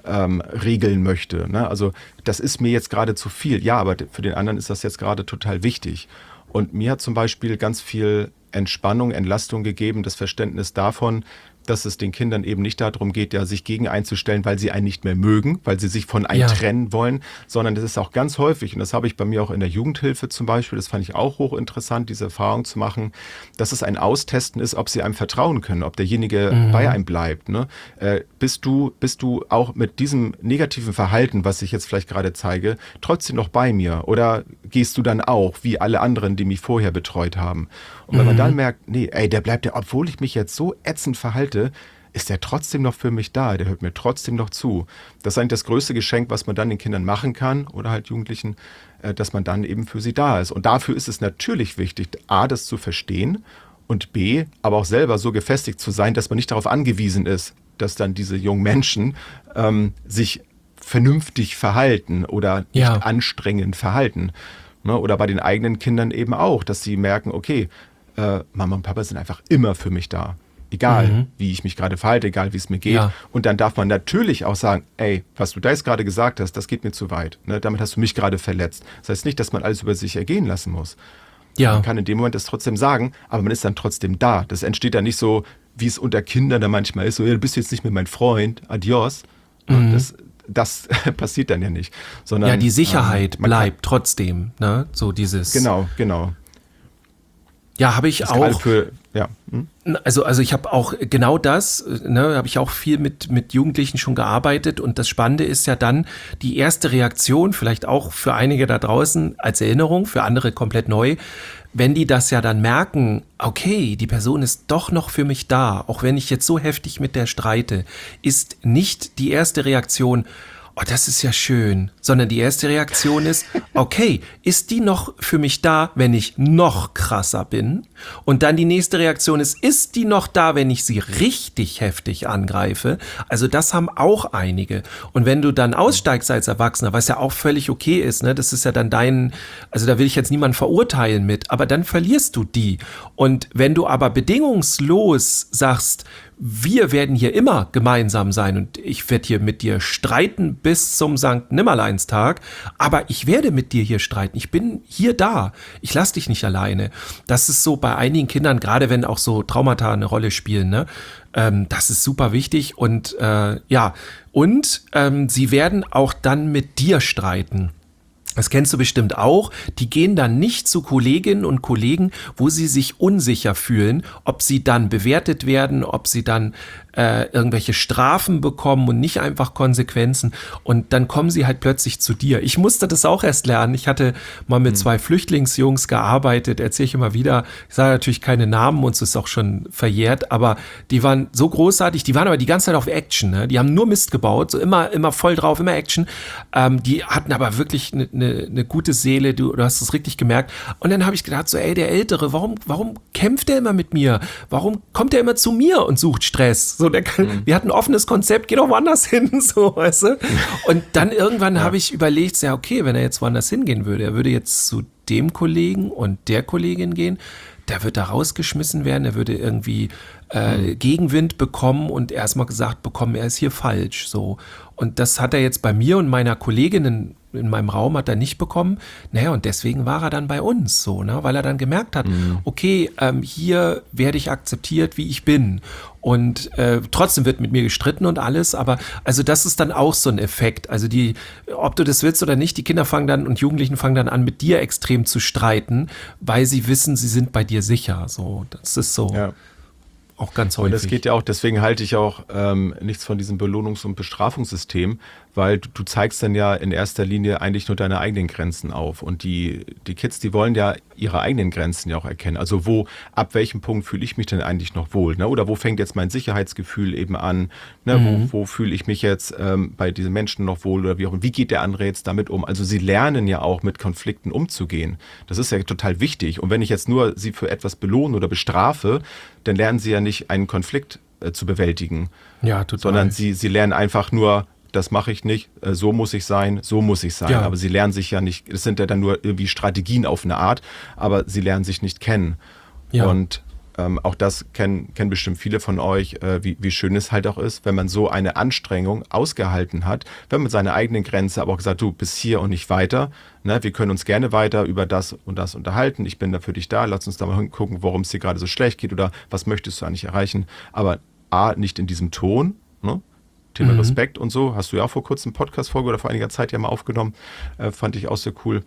regeln möchte? Ne? Also das ist mir jetzt gerade zu viel. Ja, aber für den anderen ist das jetzt gerade total wichtig. Und mir hat zum Beispiel ganz viel Entspannung, Entlastung gegeben, das Verständnis davon, dass es den Kindern eben nicht darum geht, ja, sich gegen einzustellen, weil sie einen nicht mehr mögen, weil sie sich von einem trennen wollen, sondern das ist auch ganz häufig, und das habe ich bei mir auch in der Jugendhilfe zum Beispiel, das fand ich auch hochinteressant, diese Erfahrung zu machen, dass es ein Austesten ist, ob sie einem vertrauen können, ob derjenige bei einem bleibt. Ne? Bist du auch mit diesem negativen Verhalten, was ich jetzt vielleicht gerade zeige, trotzdem noch bei mir? Oder gehst du dann auch, wie alle anderen, die mich vorher betreut haben? Und wenn man dann merkt, nee, der bleibt ja, obwohl ich mich jetzt so ätzend verhalte, ist der trotzdem noch für mich da, der hört mir trotzdem noch zu. Das ist eigentlich das größte Geschenk, was man dann den Kindern machen kann oder halt Jugendlichen, dass man dann eben für sie da ist. Und dafür ist es natürlich wichtig, A, das zu verstehen und B, aber auch selber so gefestigt zu sein, dass man nicht darauf angewiesen ist, dass dann diese jungen Menschen sich vernünftig verhalten oder nicht anstrengend verhalten. Ne? Oder bei den eigenen Kindern eben auch, dass sie merken, okay, Mama und Papa sind einfach immer für mich da. Egal, wie ich mich gerade verhalte, egal, wie es mir geht. Ja. Und dann darf man natürlich auch sagen, ey, was du da jetzt gerade gesagt hast, das geht mir zu weit. Ne? Damit hast du mich gerade verletzt. Das heißt nicht, dass man alles über sich ergehen lassen muss. Ja. Man kann in dem Moment das trotzdem sagen, aber man ist dann trotzdem da. Das entsteht dann nicht so, wie es unter Kindern da manchmal ist, so, ja, du bist jetzt nicht mehr mein Freund, adios. Das passiert dann ja nicht. Sondern, ja, die Sicherheit bleibt trotzdem. Ne? So dieses. Genau. Ja, habe ich auch. Also ich habe auch genau das, habe ich auch viel mit Jugendlichen schon gearbeitet, und das Spannende ist ja dann die erste Reaktion, vielleicht auch für einige da draußen als Erinnerung, für andere komplett neu, wenn die das ja dann merken, okay, die Person ist doch noch für mich da, auch wenn ich jetzt so heftig mit der streite, ist nicht die erste Reaktion, oh, das ist ja schön, sondern die erste Reaktion ist, okay, ist die noch für mich da, wenn ich noch krasser bin? Und dann die nächste Reaktion ist die noch da, wenn ich sie richtig heftig angreife? Also das haben auch einige. Und wenn du dann aussteigst als Erwachsener, was ja auch völlig okay ist, ne, das ist ja dann also da will ich jetzt niemanden verurteilen mit, aber dann verlierst du die. Und wenn du aber bedingungslos sagst, wir werden hier immer gemeinsam sein und ich werde hier mit dir streiten bis zum Sankt Nimmerleinstag, aber ich werde mit dir hier streiten. Ich bin hier da. Ich lass dich nicht alleine. Das ist so bei einigen Kindern, gerade wenn auch so Traumata eine Rolle spielen, ne? Das ist super wichtig und sie werden auch dann mit dir streiten. Das kennst du bestimmt auch. Die gehen dann nicht zu Kolleginnen und Kollegen, wo sie sich unsicher fühlen, ob sie dann bewertet werden, ob sie dann irgendwelche Strafen bekommen und nicht einfach Konsequenzen. Und dann kommen sie halt plötzlich zu dir. Ich musste das auch erst lernen. Ich hatte mal mit 2 Flüchtlingsjungs gearbeitet, erzähle ich immer wieder. Ich sage natürlich keine Namen, uns ist auch schon verjährt, aber die waren so großartig, die waren aber die ganze Zeit auf Action. Ne? Die haben nur Mist gebaut, so immer voll drauf, immer Action. Die hatten aber wirklich eine gute Seele, du hast es richtig gemerkt. Und dann habe ich gedacht, so der Ältere, warum kämpft der immer mit mir? Warum kommt er immer zu mir und sucht Stress? So, wir hatten ein offenes Konzept, geh doch woanders hin, so, weißt du? Und dann irgendwann habe ich überlegt, ja, okay, wenn er jetzt woanders hingehen würde, er würde jetzt zu dem Kollegen und der Kollegin gehen, der wird da rausgeschmissen werden, er würde irgendwie Gegenwind bekommen und erstmal gesagt bekommen, er ist hier falsch, so. Und das hat er jetzt bei mir und meiner Kollegin in meinem Raum hat er nicht bekommen. Naja, und deswegen war er dann bei uns so, ne? Weil er dann gemerkt hat, okay, hier werde ich akzeptiert, wie ich bin. Und trotzdem wird mit mir gestritten und alles, aber also das ist dann auch so ein Effekt. Also ob du das willst oder nicht, die Kinder und Jugendlichen fangen dann an, mit dir extrem zu streiten, weil sie wissen, sie sind bei dir sicher. So, das ist so. Ja. Auch ganz häufig. Und das geht ja auch, deswegen halte ich auch nichts von diesem Belohnungs- und Bestrafungssystem, weil du zeigst dann ja in erster Linie eigentlich nur deine eigenen Grenzen auf. Und die Kids, die wollen ja ihre eigenen Grenzen ja auch erkennen. Also ab welchem Punkt fühle ich mich denn eigentlich noch wohl? Ne? Oder wo fängt jetzt mein Sicherheitsgefühl eben an? Ne? Wo fühle ich mich jetzt bei diesen Menschen noch wohl? Oder wie geht der andere jetzt damit um? Also sie lernen ja auch mit Konflikten umzugehen. Das ist ja total wichtig. Und wenn ich jetzt nur sie für etwas belohne oder bestrafe, dann lernen sie ja nicht einen Konflikt zu bewältigen. Ja, total. Sondern sie lernen einfach nur, das mache ich nicht, so muss ich sein, so muss ich sein. Ja. Aber sie lernen sich ja nicht, es sind ja dann nur irgendwie Strategien auf eine Art, aber sie lernen sich nicht kennen. Ja. Und auch das kennen bestimmt viele von euch, wie schön es halt auch ist, wenn man so eine Anstrengung ausgehalten hat, wenn man seine eigenen Grenze aber auch gesagt, du bis hier und nicht weiter, ne, wir können uns gerne weiter über das und das unterhalten, ich bin da für dich da, lass uns da mal gucken, warum es dir gerade so schlecht geht oder was möchtest du eigentlich erreichen, aber nicht in diesem Ton, ne? Thema Respekt und so, hast du ja auch vor kurzem eine Podcast-Folge oder vor einiger Zeit ja mal aufgenommen, fand ich auch sehr cool,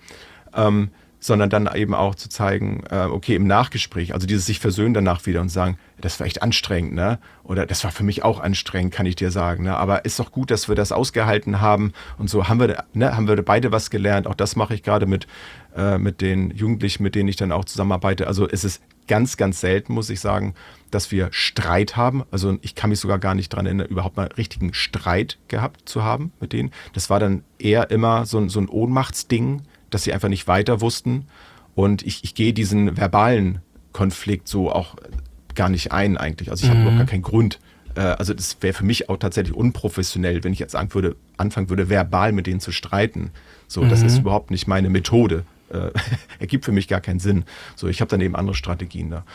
sondern dann eben auch zu zeigen, okay, im Nachgespräch, also dieses sich versöhnen danach wieder und sagen, das war echt anstrengend, ne? Oder das war für mich auch anstrengend, kann ich dir sagen, ne? Aber ist doch gut, dass wir das ausgehalten haben und so haben wir beide was gelernt. Auch das mache ich gerade mit den Jugendlichen, mit denen ich dann auch zusammenarbeite. Also es ist ganz, ganz selten, muss ich sagen, dass wir Streit haben. Also ich kann mich sogar gar nicht daran erinnern, überhaupt mal richtigen Streit gehabt zu haben mit denen. Das war dann eher immer so ein Ohnmachtsding, dass sie einfach nicht weiter wussten. Und ich gehe diesen verbalen Konflikt so auch gar nicht ein eigentlich. Also ich habe überhaupt gar keinen Grund. Also das wäre für mich auch tatsächlich unprofessionell, wenn ich jetzt anfangen würde, verbal mit denen zu streiten. So, das ist überhaupt nicht meine Methode. Ergibt für mich gar keinen Sinn. So, ich habe dann eben andere Strategien da.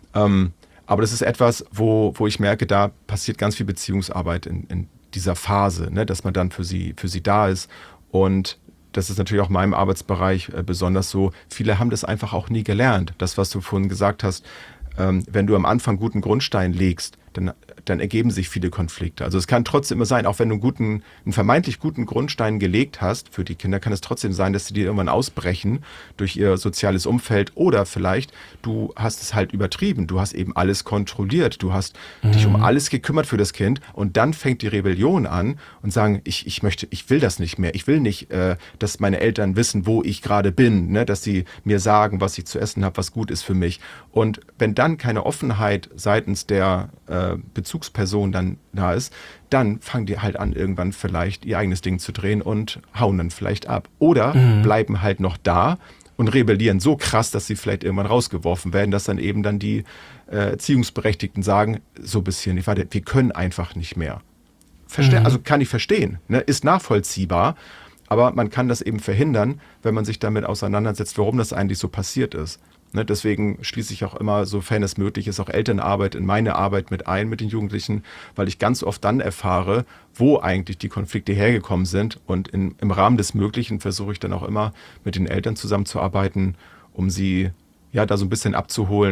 Aber das ist etwas, wo ich merke, da passiert ganz viel Beziehungsarbeit in dieser Phase, ne, dass man dann für sie da ist. Und das ist natürlich auch in meinem Arbeitsbereich besonders so. Viele haben das einfach auch nie gelernt. Das, was du vorhin gesagt hast, wenn du am Anfang guten Grundstein legst, dann ergeben sich viele Konflikte. Also es kann trotzdem immer sein, auch wenn du einen vermeintlich guten Grundstein gelegt hast für die Kinder, kann es trotzdem sein, dass sie dir irgendwann ausbrechen durch ihr soziales Umfeld oder vielleicht du hast es halt übertrieben, du hast eben alles kontrolliert, du hast dich um alles gekümmert für das Kind und dann fängt die Rebellion an und sagen, ich will das nicht mehr, ich will nicht, dass meine Eltern wissen, wo ich gerade bin, ne? Dass sie mir sagen, was ich zu essen habe, was gut ist für mich. Und wenn dann keine Offenheit seitens der Bezugsperson dann da ist, dann fangen die halt an, irgendwann vielleicht ihr eigenes Ding zu drehen und hauen dann vielleicht ab. Oder bleiben halt noch da und rebellieren so krass, dass sie vielleicht irgendwann rausgeworfen werden, dass dann eben dann die Erziehungsberechtigten sagen, so ein bisschen, wir können einfach nicht mehr. Also kann ich verstehen, ne? Ist nachvollziehbar, aber man kann das eben verhindern, wenn man sich damit auseinandersetzt, warum das eigentlich so passiert ist. Ne, deswegen schließe ich auch immer, sofern es möglich ist, auch Elternarbeit in meine Arbeit mit den Jugendlichen, weil ich ganz oft dann erfahre, wo eigentlich die Konflikte hergekommen sind. Und im Rahmen des Möglichen versuche ich dann auch immer, mit den Eltern zusammenzuarbeiten, um sie ja da so ein bisschen abzuholen,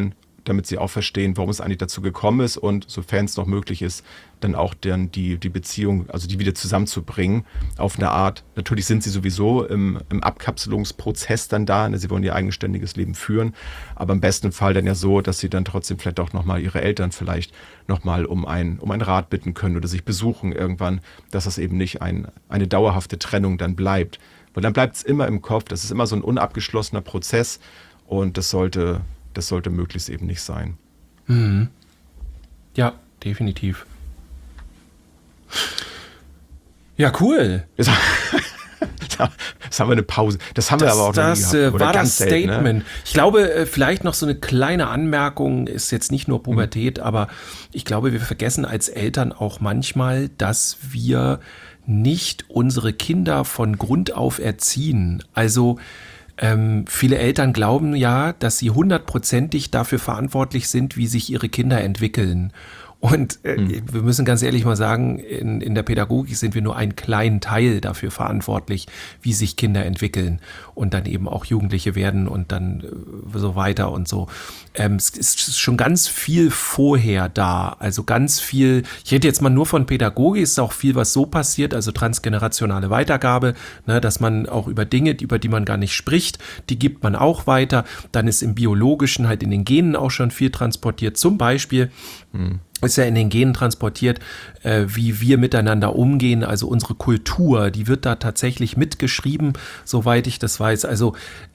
damit sie auch verstehen, warum es eigentlich dazu gekommen ist und sofern es noch möglich ist, dann auch dann die Beziehung, also die wieder zusammenzubringen auf eine Art. Natürlich sind sie sowieso im Abkapselungsprozess dann da, ne? Sie wollen ihr eigenständiges Leben führen, aber im besten Fall dann ja so, dass sie dann trotzdem vielleicht auch nochmal ihre Eltern vielleicht nochmal um einen Rat bitten können oder sich besuchen irgendwann, dass das eben nicht eine dauerhafte Trennung dann bleibt. Weil dann bleibt es immer im Kopf, das ist immer so ein unabgeschlossener Prozess und das sollte möglichst eben nicht sein. Mhm. Ja, definitiv. Ja, cool. Jetzt haben wir eine Pause. Das haben wir aber auch noch nie gehabt. Das war das selten, Statement. Ne? Ich glaube, vielleicht noch so eine kleine Anmerkung, ist jetzt nicht nur Pubertät, aber ich glaube, wir vergessen als Eltern auch manchmal, dass wir nicht unsere Kinder von Grund auf erziehen. Also viele Eltern glauben ja, dass sie 100%ig dafür verantwortlich sind, wie sich ihre Kinder entwickeln. Und wir müssen ganz ehrlich mal sagen, in der Pädagogik sind wir nur einen kleinen Teil dafür verantwortlich, wie sich Kinder entwickeln und dann eben auch Jugendliche werden und dann so weiter und so. Es ist schon ganz viel vorher da, also ganz viel, ich rede jetzt mal nur von Pädagogik, ist auch viel, was so passiert, also transgenerationale Weitergabe, ne, dass man auch über Dinge, über die man gar nicht spricht, die gibt man auch weiter. Dann ist im Biologischen halt in den Genen auch schon viel transportiert, zum Beispiel ist ja in den Genen transportiert, wie wir miteinander umgehen, also unsere Kultur, die wird da tatsächlich mitgeschrieben, soweit ich das weiß. Also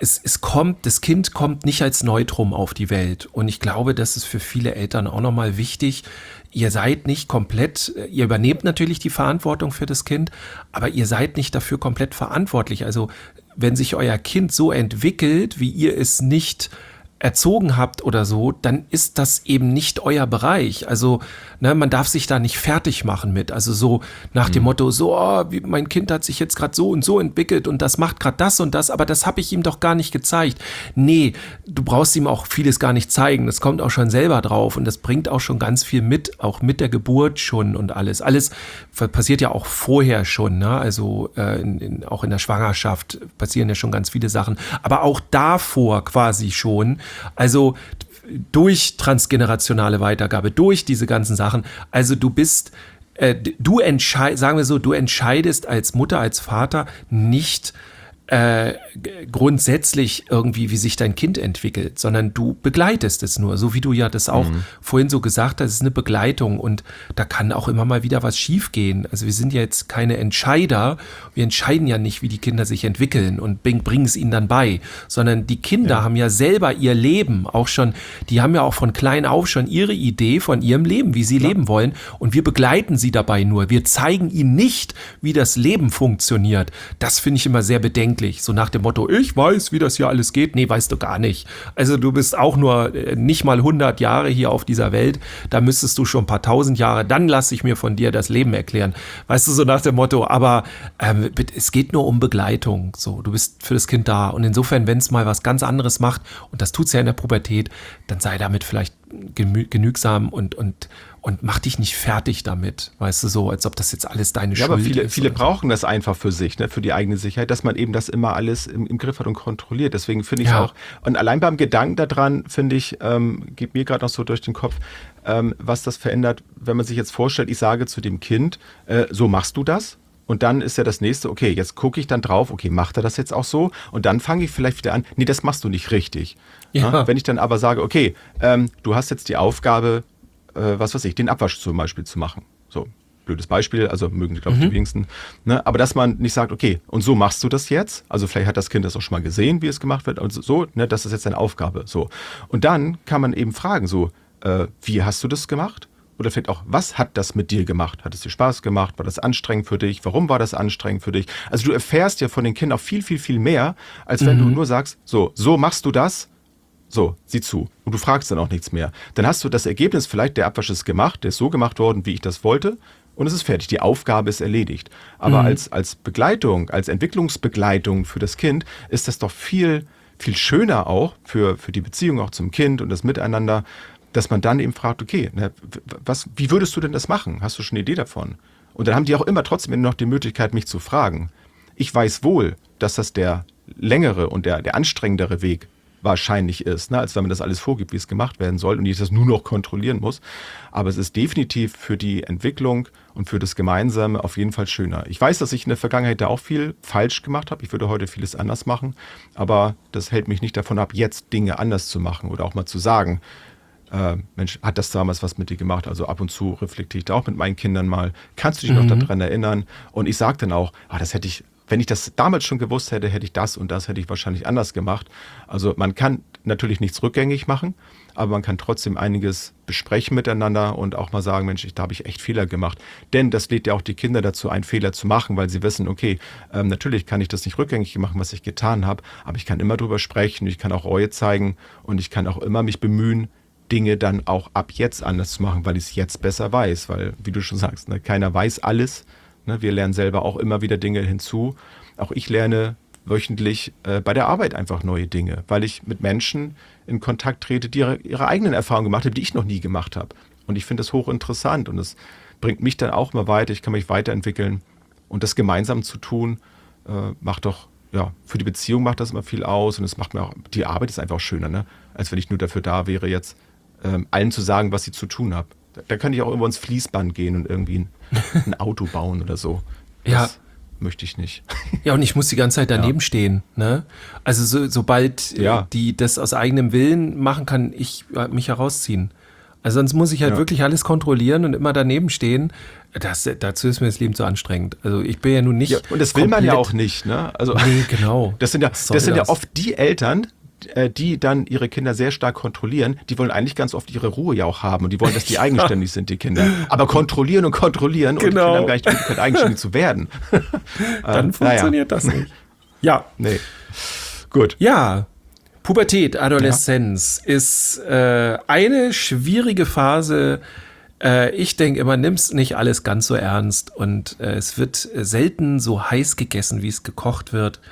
das Kind kommt nicht als Neutrum auf die Welt und ich glaube, das ist für viele Eltern auch nochmal wichtig. Ihr seid nicht komplett, ihr übernehmt natürlich die Verantwortung für das Kind, aber ihr seid nicht dafür komplett verantwortlich. Also wenn sich euer Kind so entwickelt, wie ihr es nicht erzogen habt oder so, dann ist das eben nicht euer Bereich. Also ne, man darf sich da nicht fertig machen mit. Also so nach dem Motto, so mein Kind hat sich jetzt gerade so und so entwickelt und das macht gerade das und das, aber das habe ich ihm doch gar nicht gezeigt. Nee, du brauchst ihm auch vieles gar nicht zeigen. Das kommt auch schon selber drauf und das bringt auch schon ganz viel mit, auch mit der Geburt schon und alles. Alles passiert ja auch vorher schon, ne? Also auch in der Schwangerschaft passieren ja schon ganz viele Sachen, aber auch davor quasi schon. Also durch transgenerationale Weitergabe, durch diese ganzen Sachen. Also du bist, sagen wir so, du entscheidest als Mutter, als Vater nicht grundsätzlich irgendwie, wie sich dein Kind entwickelt, sondern du begleitest es nur, so wie du ja das auch vorhin so gesagt hast, es ist eine Begleitung und da kann auch immer mal wieder was schiefgehen. Also wir sind ja jetzt keine Entscheider, wir entscheiden ja nicht, wie die Kinder sich entwickeln und bringen es ihnen dann bei, sondern die Kinder haben ja selber ihr Leben auch schon, die haben ja auch von klein auf schon ihre Idee von ihrem Leben, wie sie leben wollen und wir begleiten sie dabei nur. Wir zeigen ihnen nicht, wie das Leben funktioniert. Das finde ich immer sehr bedenklich. So nach dem Motto, ich weiß, wie das hier alles geht. Nee, weißt du gar nicht. Also du bist auch nur nicht mal 100 Jahre hier auf dieser Welt. Da müsstest du schon ein paar tausend Jahre, dann lasse ich mir von dir das Leben erklären. Weißt du, so nach dem Motto, aber es geht nur um Begleitung. So, du bist für das Kind da. Und insofern, wenn es mal was ganz anderes macht, und das tut es ja in der Pubertät, dann sei damit vielleicht genügsam und mach dich nicht fertig damit, weißt du, so, als ob das jetzt alles deine Schuld ist. Aber viele brauchen das einfach für sich, ne, für die eigene Sicherheit, dass man eben das immer alles im Griff hat und kontrolliert. Deswegen finde ich es auch, und allein beim Gedanken daran, finde ich, geht mir gerade noch so durch den Kopf, was das verändert, wenn man sich jetzt vorstellt, ich sage zu dem Kind, so machst du das? Und dann ist ja das nächste, okay, jetzt gucke ich dann drauf, okay, macht er das jetzt auch so? Und dann fange ich vielleicht wieder an, nee, das machst du nicht richtig. Ja. Wenn ich dann aber sage, okay, du hast jetzt die Aufgabe, was weiß ich, den Abwasch zum Beispiel zu machen. So, blödes Beispiel, also mögen die, glaube ich, die wenigsten. Ne? Aber dass man nicht sagt, okay, und so machst du das jetzt. Also vielleicht hat das Kind das auch schon mal gesehen, wie es gemacht wird. Also so, ne, das ist jetzt deine Aufgabe. So. Und dann kann man eben fragen, so, wie hast du das gemacht? Oder vielleicht auch, was hat das mit dir gemacht? Hat es dir Spaß gemacht? War das anstrengend für dich? Warum war das anstrengend für dich? Also du erfährst ja von den Kindern auch viel, viel, viel mehr, als wenn du nur sagst, so machst du das. So, sieh zu. Und du fragst dann auch nichts mehr. Dann hast du das Ergebnis, vielleicht der Abwasch ist gemacht, der ist so gemacht worden, wie ich das wollte. Und es ist fertig. Die Aufgabe ist erledigt. Aber als Begleitung, als Entwicklungsbegleitung für das Kind ist das doch viel, viel schöner auch für die Beziehung auch zum Kind und das Miteinander, dass man dann eben fragt, okay, ne, wie würdest du denn das machen? Hast du schon eine Idee davon? Und dann haben die auch immer trotzdem noch die Möglichkeit, mich zu fragen. Ich weiß wohl, dass das der längere und der anstrengendere Weg unwahrscheinlich ist, ne? Als wenn man das alles vorgibt, wie es gemacht werden soll und ich das nur noch kontrollieren muss. Aber es ist definitiv für die Entwicklung und für das Gemeinsame auf jeden Fall schöner. Ich weiß, dass ich in der Vergangenheit da auch viel falsch gemacht habe. Ich würde heute vieles anders machen, aber das hält mich nicht davon ab, jetzt Dinge anders zu machen oder auch mal zu sagen, Mensch, hat das damals was mit dir gemacht? Also ab und zu reflektiere ich da auch mit meinen Kindern mal. Kannst du dich noch daran erinnern? Und ich sage dann auch, das hätte ich, wenn ich das damals schon gewusst hätte, hätte ich das und das hätte ich wahrscheinlich anders gemacht. Also man kann natürlich nichts rückgängig machen, aber man kann trotzdem einiges besprechen miteinander und auch mal sagen, Mensch, da habe ich echt Fehler gemacht. Denn das lädt ja auch die Kinder dazu, einen Fehler zu machen, weil sie wissen, okay, natürlich kann ich das nicht rückgängig machen, was ich getan habe, aber ich kann immer drüber sprechen, ich kann auch Reue zeigen und ich kann auch immer mich bemühen, Dinge dann auch ab jetzt anders zu machen, weil ich es jetzt besser weiß. Weil, wie du schon sagst, ne, keiner weiß alles. Ne, wir lernen selber auch immer wieder Dinge hinzu. Auch ich lerne wöchentlich bei der Arbeit einfach neue Dinge, weil ich mit Menschen in Kontakt trete, die ihre eigenen Erfahrungen gemacht haben, die ich noch nie gemacht habe. Und ich finde das hochinteressant und es bringt mich dann auch mal weiter. Ich kann mich weiterentwickeln und das gemeinsam zu tun, macht doch, ja, für die Beziehung macht das immer viel aus und es macht mir auch, die Arbeit ist einfach auch schöner, ne, als wenn ich nur dafür da wäre, jetzt allen zu sagen, was sie zu tun haben. Da könnte ich auch irgendwo ins Fließband gehen und irgendwie ein Auto bauen oder so. Das möchte ich nicht. Ja, und ich muss die ganze Zeit daneben stehen. Ne? Also sobald die das aus eigenem Willen machen, kann ich mich herausziehen. Also sonst muss ich halt wirklich alles kontrollieren und immer daneben stehen. Dazu ist mir das Leben zu anstrengend. Also ich bin ja nun nicht. Ja, und das will man ja auch nicht. Ne? Also, nee, genau. Das sind ja oft die Eltern, die dann ihre Kinder sehr stark kontrollieren, die wollen eigentlich ganz oft ihre Ruhe ja auch haben und die wollen, dass die eigenständig sind, die Kinder. Aber kontrollieren und die Kinder haben gar nicht die Möglichkeit, eigenständig zu werden. Dann funktioniert das nicht. Ja. Nee. Gut. Ja. Pubertät, Adoleszenz ist eine schwierige Phase. Ich denke immer, nimm's nicht alles ganz so ernst und es wird selten so heiß gegessen, wie es gekocht wird.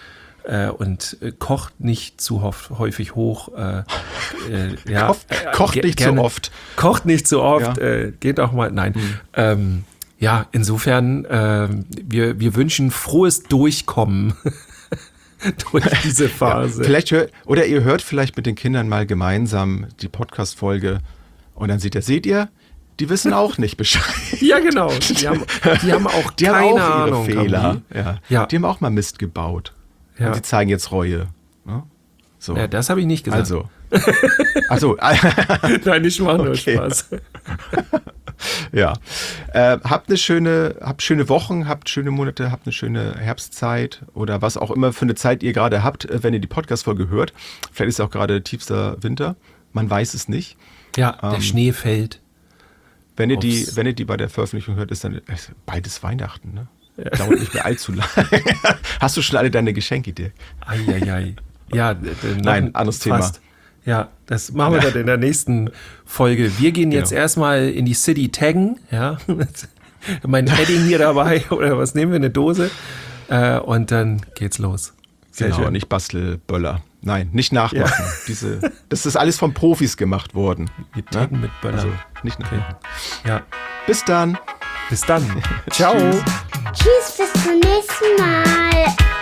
Und kocht nicht zu häufig hoch. Kocht nicht zu oft. Kocht nicht zu oft. Geht auch mal. Nein. Insofern, wir wünschen frohes Durchkommen durch diese Phase. Oder ihr hört vielleicht mit den Kindern mal gemeinsam die Podcast-Folge und dann seht ihr, die wissen auch nicht Bescheid. Ja, genau. Die haben auch keine Ahnung. Fehler. Die haben auch mal Mist gebaut. Ja. Und die zeigen jetzt Reue. Ne? So. Ja, das habe ich nicht gesagt. Also. Nein, ich mache nur Spaß. Ja. Habt schöne Wochen, habt schöne Monate, habt eine schöne Herbstzeit oder was auch immer für eine Zeit ihr gerade habt, wenn ihr die Podcast-Folge hört. Vielleicht ist ja auch gerade tiefster Winter. Man weiß es nicht. Ja, der Schnee fällt. Wenn ihr die bei der Veröffentlichung hört, ist dann beides Weihnachten, ne? Dauert nicht mehr allzu lang. Hast du schon alle deine Geschenke, Dirk? Eieiei. Ja, nein, anderes Thema. Ja, das machen wir dann in der nächsten Folge. Wir gehen jetzt erstmal in die City taggen. Ja, mein Edding hier dabei oder was nehmen wir, eine Dose und dann geht's los. Sehr schön. Nicht Bastelböller. Nein, nicht nachmachen. Das ist alles von Profis gemacht worden. Wir taggen mit Böller. Also nicht nachmachen. Okay. Ja. Bis dann. Ciao. Tschüss, bis zum nächsten Mal.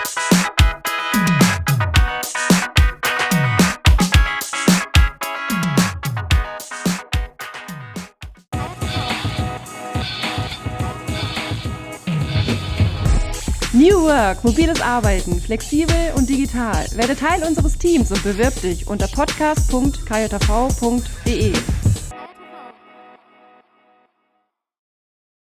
New Work, mobiles Arbeiten, flexibel und digital. Werde Teil unseres Teams und bewirb dich unter podcast.kjv.de.